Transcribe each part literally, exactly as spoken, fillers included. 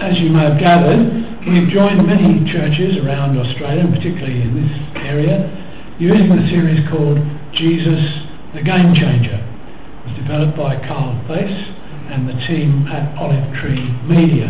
as you may have gathered, we've joined many churches around Australia, and particularly in this area, using a series called Jesus the Game Changer. It was developed by Carl Theiss and the team at Olive Tree Media.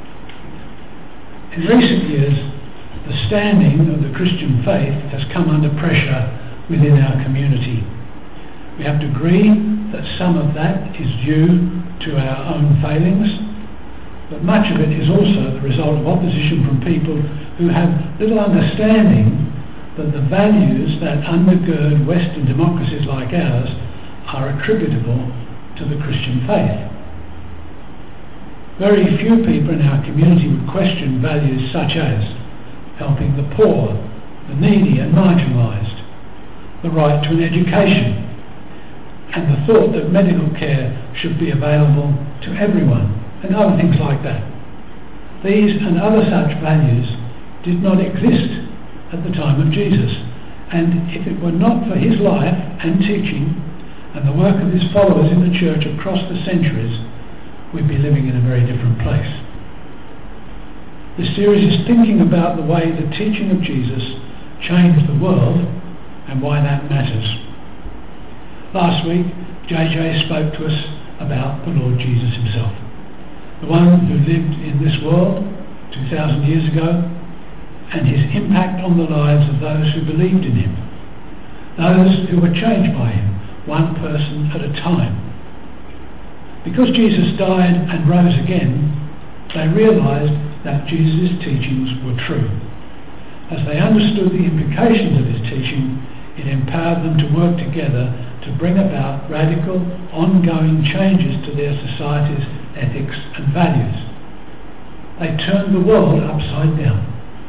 In recent years, the standing of the Christian faith has come under pressure within our community. We have to agree that some of that is due to our own failings, but much of it is also the result of opposition from people who have little understanding that the values that undergird Western democracies like ours are attributable to the Christian faith. Very few people in our community would question values such as helping the poor, the needy and marginalised, the right to an education, and the thought that medical care should be available to everyone, and other things like that. These and other such values did not exist at the time of Jesus, and if it were not for his life and teaching and the work of his followers in the church across the centuries, we'd be living in a very different place. This series is thinking about the way the teaching of Jesus changed the world and why that matters. Last week, J J spoke to us about the Lord Jesus himself, the one who lived in this world two thousand years ago, and his impact on the lives of those who believed in him, those who were changed by him, one person at a time. Because Jesus died and rose again, they realised that Jesus' teachings were true. As they understood the implications of his teaching, it empowered them to work together to bring about radical, ongoing changes to their societies, ethics and values. They turned the world upside down.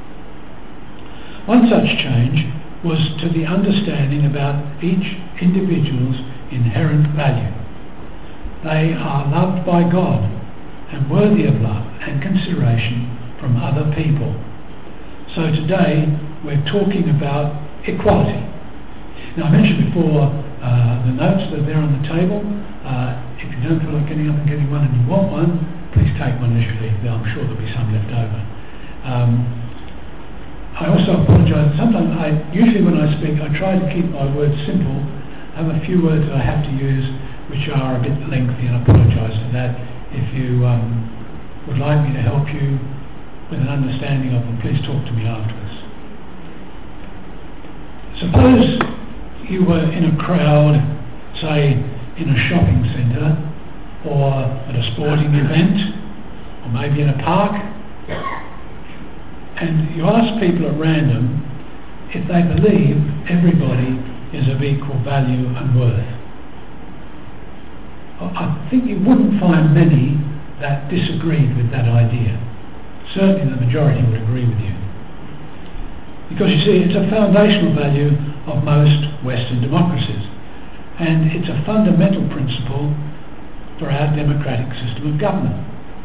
One such change was to the understanding about each individual's inherent value. They are loved by God and worthy of love and consideration from other people. So today we're talking about equality. Now, I mentioned before uh, the notes that are there on the table. Uh, if you don't feel like getting up and getting one and you want one, please take one as you leave. I'm sure there'll be some left over. Um, I also apologise. Sometimes, I usually when I speak, I try to keep my words simple. I have a few words that I have to use which are a bit lengthy, and I apologise for that. If you um, would like me to help you with an understanding of them, please talk to me afterwards. Suppose you were in a crowd, say in a shopping centre, or at a sporting event, or maybe in a park, and you ask people at random if they believe everybody is of equal value and worth. I think you wouldn't find many that disagreed with that idea. Certainly the majority would agree with you. Because you see, it's a foundational value of most Western democracies, and it's a fundamental principle for our democratic system of government.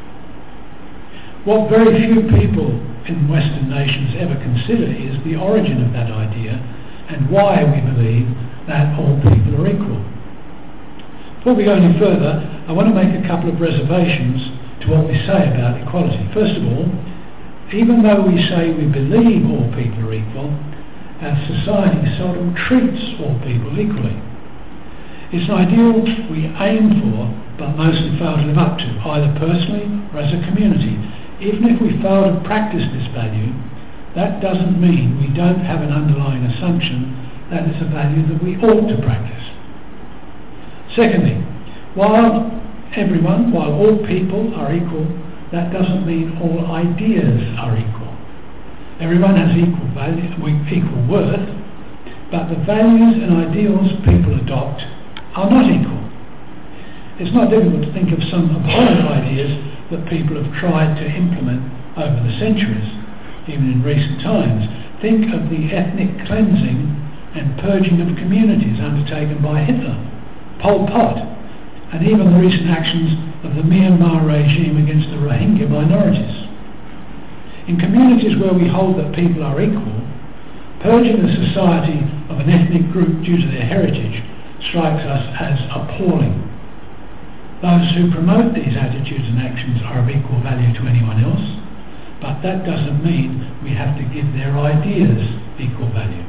What very few people in Western nations ever consider is the origin of that idea and why we believe that all people are equal. Before we go any further, I want to make a couple of reservations to what we say about equality. First of all, even though we say we believe all people are equal, our society seldom treats all people equally. It's an ideal we aim for, but mostly fail to live up to, either personally or as a community. Even if we fail to practice this value, that doesn't mean we don't have an underlying assumption that it's a value that we ought to practice. Secondly, while everyone, while all people are equal, that doesn't mean all ideas are equal. Everyone has equal value, equal worth, but the values and ideals people adopt are not equal. It's not difficult to think of some abhorrent ideas that people have tried to implement over the centuries, even in recent times. Think of the ethnic cleansing and purging of communities undertaken by Hitler, Pol Pot, and even the recent actions of the Myanmar regime against the Rohingya minorities. In communities where we hold that people are equal, purging a society of an ethnic group due to their heritage strikes us as appalling. Those who promote these attitudes and actions are of equal value to anyone else, but that doesn't mean we have to give their ideas equal value.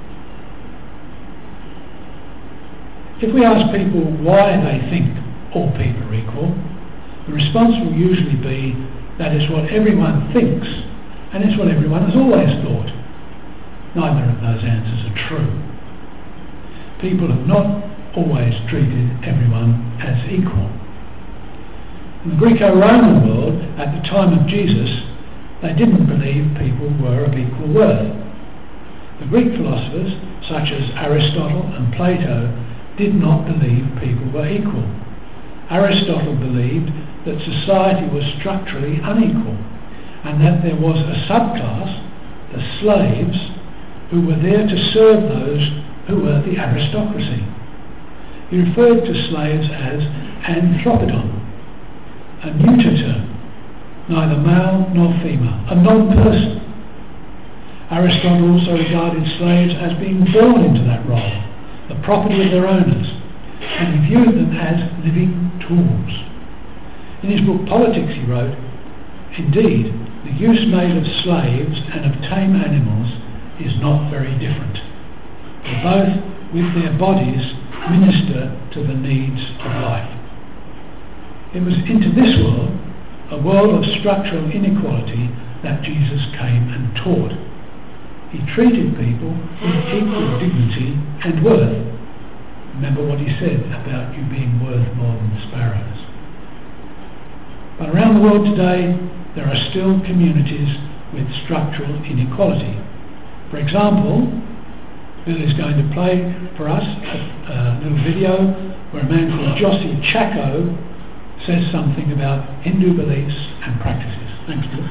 If we ask people why they think all people are equal, the response will usually be that it's what everyone thinks and it's what everyone has always thought. Neither of those answers are true. People have not always treated everyone as equal. In the Greco-Roman world, at the time of Jesus, they didn't believe people were of equal worth. The Greek philosophers, such as Aristotle and Plato, did not believe people were equal. Aristotle believed that society was structurally unequal and that there was a subclass, the slaves, who were there to serve those who were the aristocracy. He referred to slaves as anthropodon, a neuter term, neither male nor female, a non-person. Aristotle also regarded slaves as being born into that role, the property of their owners, and he viewed them as living tools. In his book Politics he wrote, "Indeed, the use made of slaves and of tame animals is not very different. For both, with their bodies, minister to the needs of life." It was into this world, a world of structural inequality, that Jesus came and taught. He treated people with equal dignity and worth. Remember what he said about you being worth more than sparrows. But around the world today, there are still communities with structural inequality. For example, Bill is going to play for us a, a little video where a man called Jossi Chaco says something about Hindu beliefs and practices. Thanks, Bill.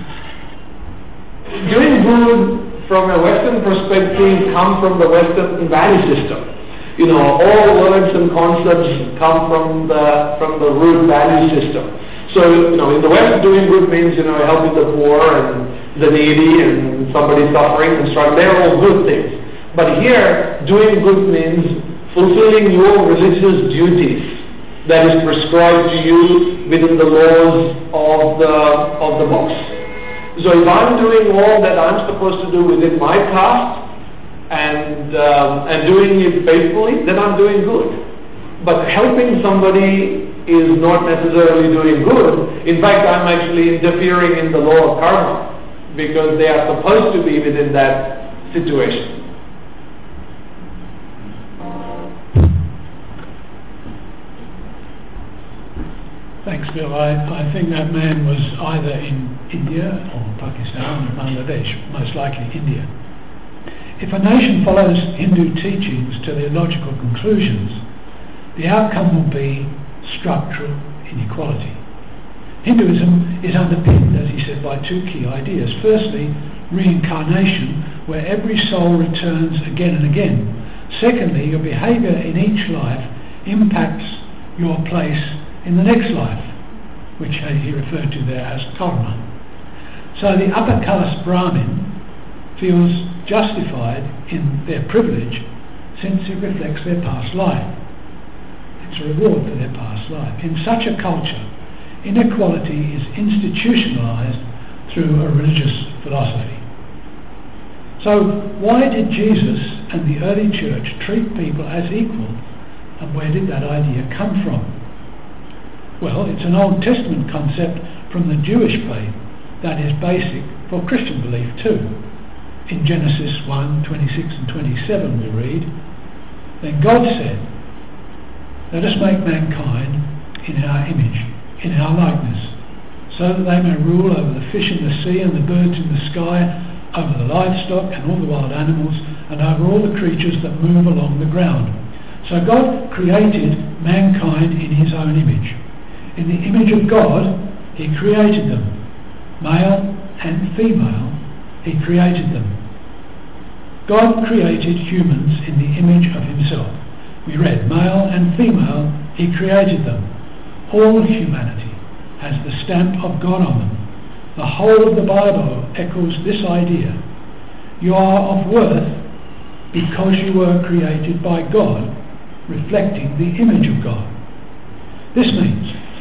Doing good from a Western perspective come from the Western value system. You know, all words and concepts come from the from the root value system. So, you know, in the West, doing good means, you know, helping the poor and the needy and somebody suffering and struggling. They're all good things. But here, doing good means fulfilling your religious duties that is prescribed to you within the laws of the of the books. So if I'm doing all that I'm supposed to do within my caste and um, and doing it faithfully, then I'm doing good. But helping somebody is not necessarily doing good. In fact, I'm actually interfering in the law of karma because they are supposed to be within that situation. Thanks, Bill. I, I think that man was either in India or Pakistan or Bangladesh, most likely India. If a nation follows Hindu teachings to their logical conclusions, the outcome will be structural inequality. Hinduism is underpinned, as he said, by two key ideas. Firstly, reincarnation, where every soul returns again and again. Secondly, your behaviour in each life impacts your place in the next life, which he referred to there as karma. So the upper caste Brahmin feels justified in their privilege since it reflects their past life. It's a reward for their past life. In such a culture, inequality is institutionalized through a religious philosophy. So why did Jesus and the early church treat people as equal, and where did that idea come from? Well, it's an Old Testament concept from the Jewish faith that is basic for Christian belief too. In Genesis one, twenty-six and twenty-seven we read, "Then God said, let us make mankind in our image, in our likeness, so that they may rule over the fish in the sea and the birds in the sky, over the livestock and all the wild animals, and over all the creatures that move along the ground." So God created mankind in his own image. In the image of God, he created them. Male and female, he created them. God created humans in the image of himself. We read, male and female, he created them. All humanity has the stamp of God on them. The whole of the Bible echoes this idea. You are of worth because you were created by God, reflecting the image of God. This means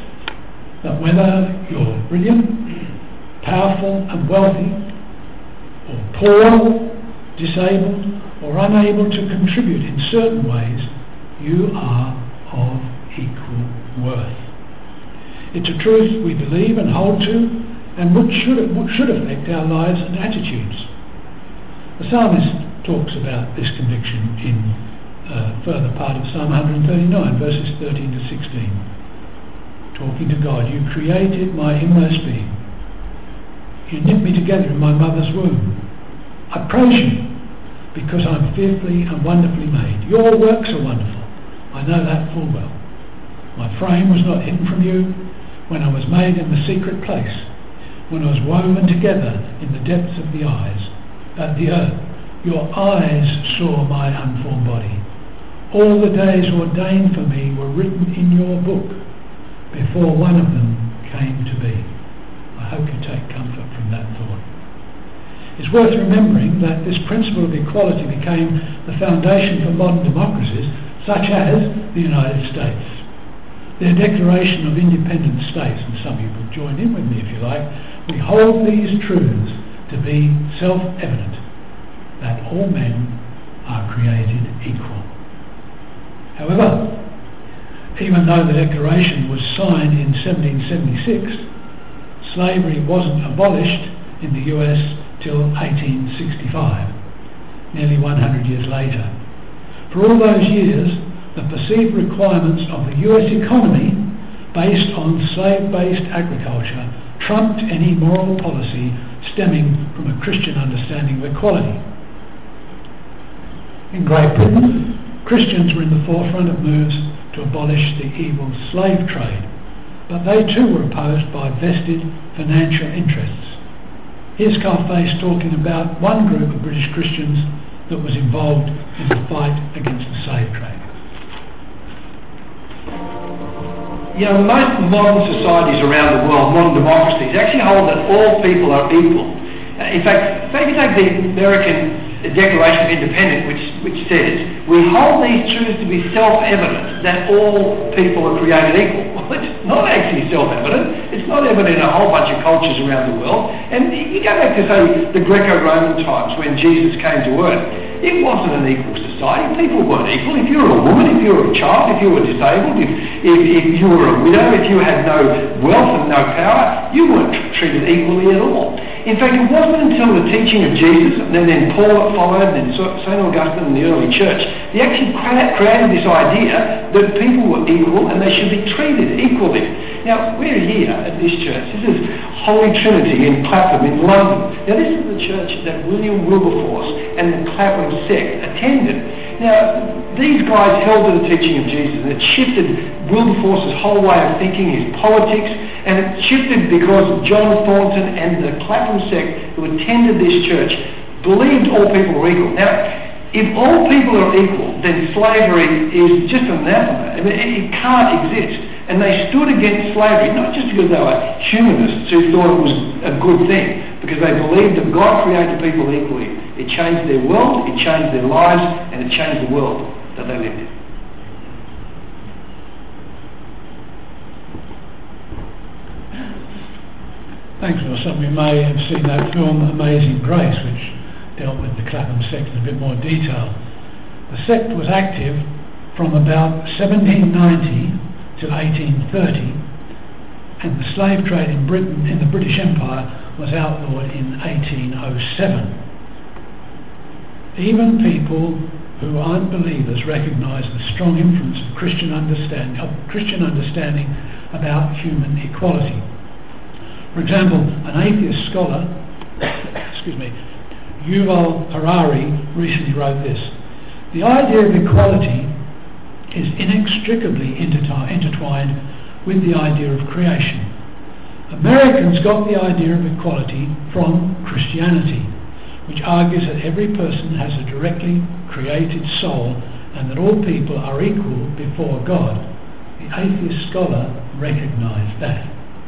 that whether you're brilliant, powerful and wealthy, or poor, disabled, or unable to contribute in certain ways, you are of equal worth. It's a truth we believe and hold to, and which should, which should affect our lives and attitudes. The psalmist talks about this conviction in a further part of Psalm one thirty-nine, verses thirteen to sixteen. Talking to God, you created my inmost being. You knit me together in my mother's womb. I praise you because I'm fearfully and wonderfully made. Your works are wonderful. I know that full well. My frame was not hidden from you when I was made in the secret place, when I was woven together in the depths of the eyes, uh, the earth. Your eyes saw my unformed body. All the days ordained for me were written in your book before one of them came to be. I hope you take comfort from that thought. It's worth remembering that this principle of equality became the foundation for modern democracies, such as the United States. Their Declaration of Independent States, and some of you will join in with me if you like, we hold these truths to be self-evident, that all men are created equal. However, even though the Declaration was signed in seventeen seventy-six, slavery wasn't abolished in the U S till eighteen sixty-five, nearly one hundred years later. For all those years, the perceived requirements of the U S economy based on slave-based agriculture trumped any moral policy stemming from a Christian understanding of equality. In Great Britain, Christians were in the forefront of moves to abolish the evil slave trade, but they too were opposed by vested financial interests. Here's Carl Face talking about one group of British Christians that was involved in the fight against the slave trade. You know, most modern societies around the world, modern democracies, actually hold that all people are equal. Uh, in fact, if you take the American Declaration of Independence, which, which says, we hold these truths to be self-evident, that all people are created equal. Well, it's not actually self-evident. It's not evident in a whole bunch of cultures around the world. And you go back to, say, the Greco-Roman times when Jesus came to earth. It wasn't an equal society. People weren't equal. If you were a woman, if you were a child, if you were disabled, if, if, if you were a widow, if you had no wealth and no power, you weren't treated equally at all. In fact, it wasn't until the teaching of Jesus, and then Paul that followed, and then Saint Augustine and the early church, they actually created this idea that people were equal and they should be treated equally. Now, we're here at this church. This is Holy Trinity in Clapham in London. Now, this is the church that William Wilberforce and the Clapham sect attended. Now, these guys held to the teaching of Jesus, and it shifted Wilberforce's whole way of thinking, his politics, and it shifted because John Thornton and the Clapham sect who attended this church believed all people were equal. Now, if all people are equal, then slavery is just anathema. I mean, it, it can't exist. And they stood against slavery, not just because they were humanists who thought it was a good thing, because they believed that God created people equally. It changed their world, it changed their lives, and it changed the world that they lived in. Thanks, Will. Some of you may have seen that film Amazing Grace, which dealt with the Clapham sect in a bit more detail. The sect was active from about seventeen ninety to eighteen thirty, and the slave trade in Britain, in the British Empire, was outlawed in eighteen oh seven. Even people who aren't believers recognise the strong influence of Christian understanding, of Christian understanding about human equality. For example, an atheist scholar, excuse me, Yuval Harari, recently wrote this: the idea of equality is inextricably intertwined with the idea of creation. Americans got the idea of equality from Christianity, which argues that every person has a directly created soul and that all people are equal before God. The atheist scholar recognized that.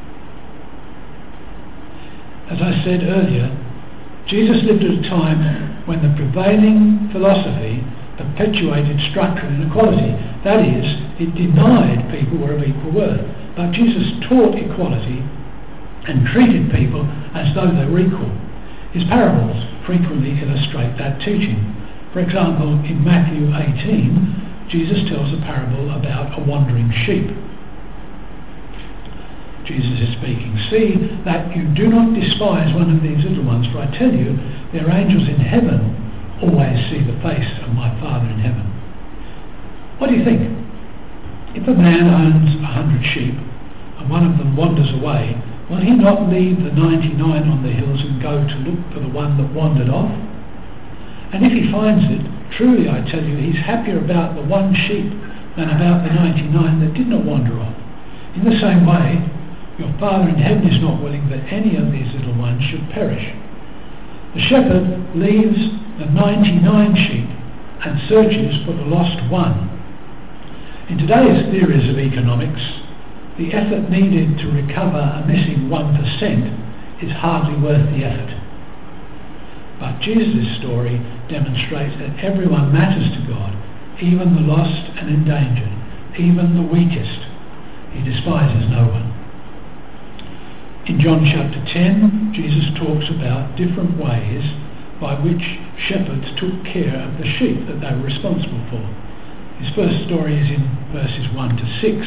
As I said earlier, Jesus lived at a time when the prevailing philosophy perpetuated structural inequality. That is, it denied people were of equal worth. but Jesus taught equality and treated people as though they were equal. His parables frequently illustrate that teaching. For example, in Matthew eighteen, Jesus tells a parable about a wandering sheep. Jesus is speaking. See that you do not despise one of these little ones, for I tell you, their angels in heaven always see the face of my Father in heaven. What do you think? If a man owns a hundred sheep and one of them wanders away, will he not leave the ninety-nine on the hills and go to look for the one that wandered off? And if he finds it, truly I tell you, he's happier about the one sheep than about the ninety-nine that did not wander off. In the same way, your Father in heaven is not willing that any of these little ones should perish. The shepherd leaves the ninety-nine sheep and searches for the lost one. In today's theories of economics, the effort needed to recover a missing one percent is hardly worth the effort. But Jesus' story demonstrates that everyone matters to God, even the lost and endangered, even the weakest. He despises no one. In John chapter ten, Jesus talks about different ways by which shepherds took care of the sheep that they were responsible for. His first story is in verses one to six.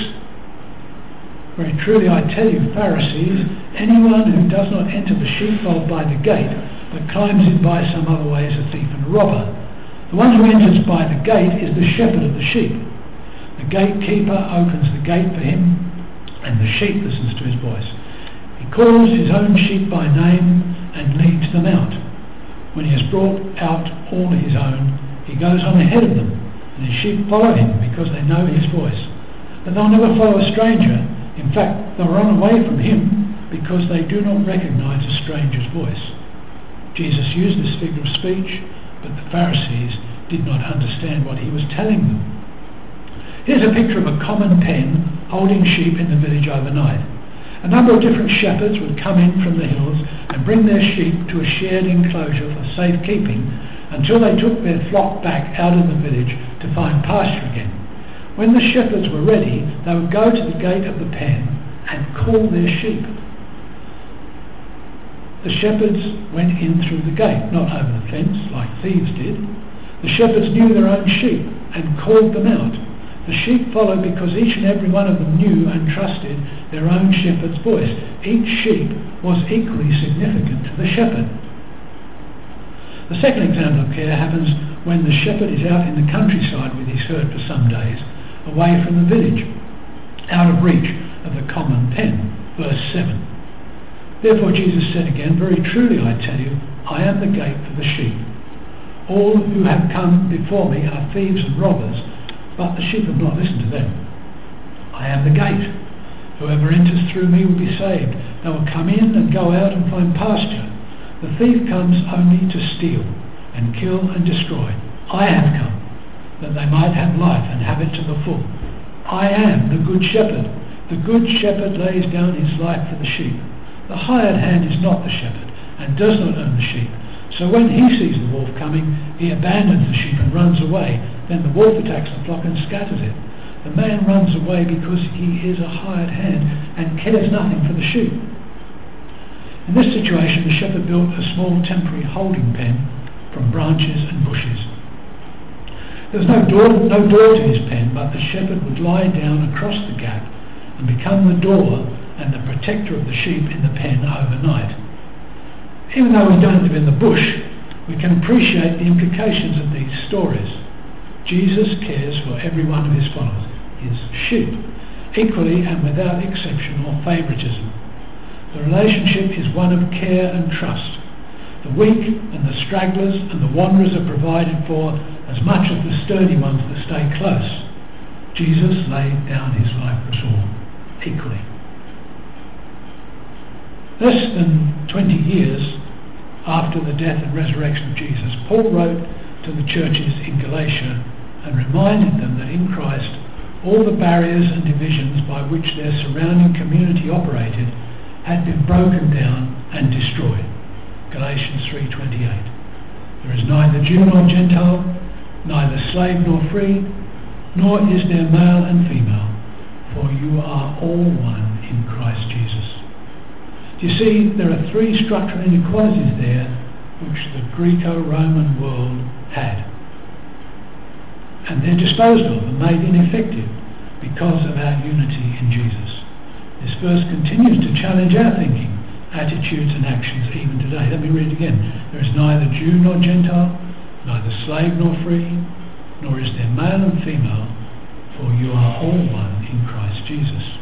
Very truly I tell you, Pharisees, anyone who does not enter the sheepfold by the gate, but climbs in by some other way is a thief and a robber. The one who enters by the gate is the shepherd of the sheep. The gatekeeper opens the gate for him, and the sheep listens to his voice. He calls his own sheep by name and leads them out. When he has brought out all his own, he goes on ahead of them, and his sheep follow him because they know his voice. But they'll never follow a stranger. In fact, they'll run away from him because they do not recognize a stranger's voice. Jesus used this figure of speech, but the Pharisees did not understand what he was telling them. Here's a picture of a common pen holding sheep in the village overnight. A number of different shepherds would come in from the hills and bring their sheep to a shared enclosure for safekeeping until they took their flock back out of the village to find pasture again. When the shepherds were ready, they would go to the gate of the pen and call their sheep. The shepherds went in through the gate, not over the fence like thieves did. The shepherds knew their own sheep and called them out. The sheep followed because each and every one of them knew and trusted their own shepherd's voice. Each sheep was equally significant to the shepherd. The second example of care happens when the shepherd is out in the countryside with his herd for some days, away from the village, out of reach of the common pen. Verse seven. Therefore Jesus said again, very truly I tell you, I am the gate for the sheep. All who have come before me are thieves and robbers, but the sheep have not listened to them. I am the gate. Whoever enters through me will be saved. They will come in and go out and find pasture. The thief comes only to steal and kill and destroy. I have come, that they might have life and have it to the full. I am the good shepherd. The good shepherd lays down his life for the sheep. The hired hand is not the shepherd and does not own the sheep. So when he sees the wolf coming, he abandons the sheep and runs away. Then the wolf attacks the flock and scatters it. The man runs away because he is a hired hand and cares nothing for the sheep. In this situation, the shepherd built a small temporary holding pen from branches and bushes. There was no door, no door to his pen, but the shepherd would lie down across the gap and become the door and the protector of the sheep in the pen overnight. Even though we don't live in the bush, we can appreciate the implications of these stories. Jesus cares for every one of his followers, his sheep, equally and without exception or favoritism. The relationship is one of care and trust. The weak and the stragglers and the wanderers are provided for as much as the sturdy ones that stay close. Jesus laid down his life for us all, equally. Less than twenty years after the death and resurrection of Jesus, Paul wrote to the churches in Galatia and reminded them that in Christ all the barriers and divisions by which their surrounding community operated had been broken down and destroyed. Galatians three twenty-eight. There is neither Jew nor Gentile, neither slave nor free, nor is there male and female, for you are all one in Christ Jesus. Do you see, there are three structural inequalities there which the Greco-Roman world had. And they're disposed of and made ineffective because of our unity in Jesus. This verse continues to challenge our thinking, attitudes and actions even today. Let me read it again. There is neither Jew nor Gentile, neither slave nor free, nor is there male and female, for you are all one in Christ Jesus.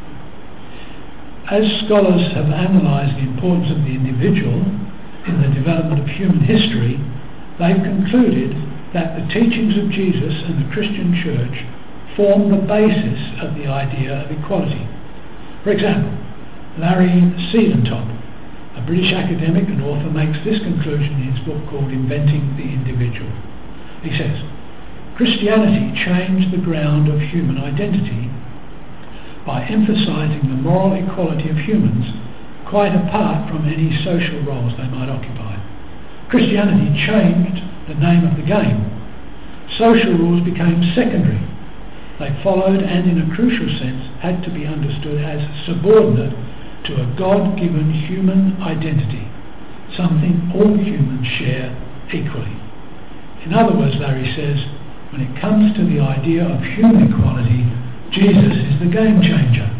As scholars have analysed the importance of the individual in the development of human history, they've concluded that the teachings of Jesus and the Christian Church form the basis of the idea of equality. For example, Larry Siedentop, a British academic and author, makes this conclusion in his book called Inventing the Individual. He says, Christianity changed the ground of human identity by emphasising the moral equality of humans, quite apart from any social roles they might occupy. Christianity changed the name of the game. Social rules became secondary. They followed and, in a crucial sense, had to be understood as subordinate to a God-given human identity, something all humans share equally. In other words, Larry says, when it comes to the idea of human equality, Jesus is the game changer.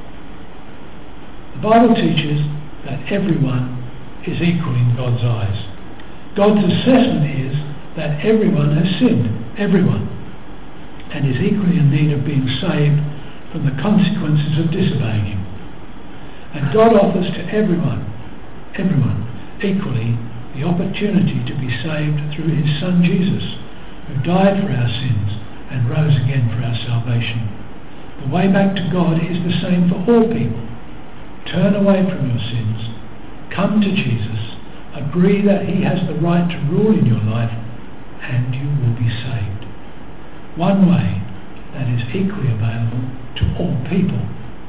The Bible teaches that everyone is equal in God's eyes. God's assessment is that everyone has sinned, everyone, and is equally in need of being saved from the consequences of disobeying Him. And God offers to everyone, everyone, equally the opportunity to be saved through His Son Jesus, who died for our sins and rose again for our salvation. The way back to God is the same for all people. Turn away from your sins, come to Jesus, agree that He has the right to rule in your life, and you will be saved. One way that is equally available to all people.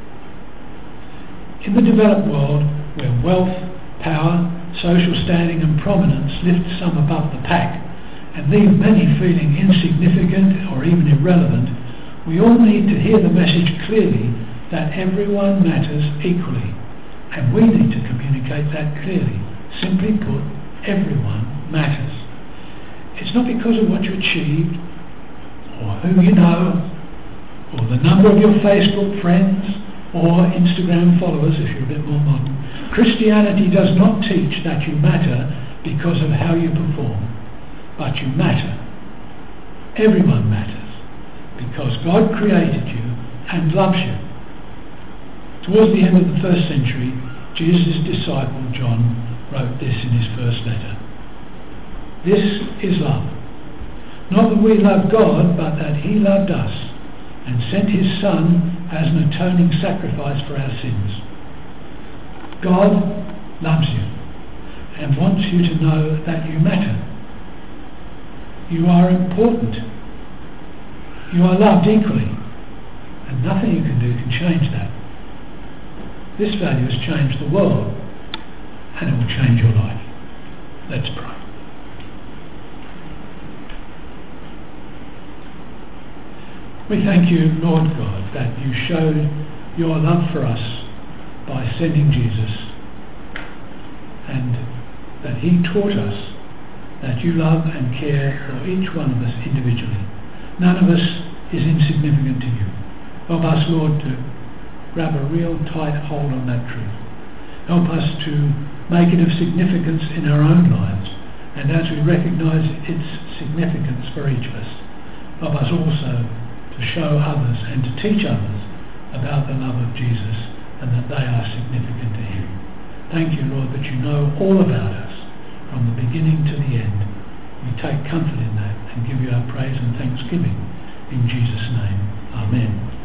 In the developed world, where wealth, power, social standing and prominence lift some above the pack and leave many feeling insignificant or even irrelevant, we all need to hear the message clearly that everyone matters equally, and we need to communicate that clearly. Simply put, everyone matters. It's not because of what you achieved, or who you know, or the number of your Facebook friends, or Instagram followers if you're a bit more modern. Christianity does not teach that you matter because of how you perform, but you matter. Everyone matters, because God created you and loves you. Towards the end of the first century, Jesus' disciple John wrote this in his first letter. This is love. Not that we love God, but that He loved us and sent His Son as an atoning sacrifice for our sins. God loves you and wants you to know that you matter. You are important. You are loved equally, and nothing you can do can change that. This value has changed the world, and it will change your life. Let's pray. We thank you, Lord God, that you showed your love for us by sending Jesus, and that He taught us that you love and care for each one of us individually. None of us is insignificant to you. Help us, Lord, to grab a real tight hold on that truth. Help us to make it of significance in our own lives, and as we recognise its significance for each of us, help us also to show others and to teach others about the love of Jesus and that they are significant to Him. Thank you, Lord, that you know all about us from the beginning to the end. We take comfort in that and give you our praise and thanksgiving. In Jesus' name, Amen.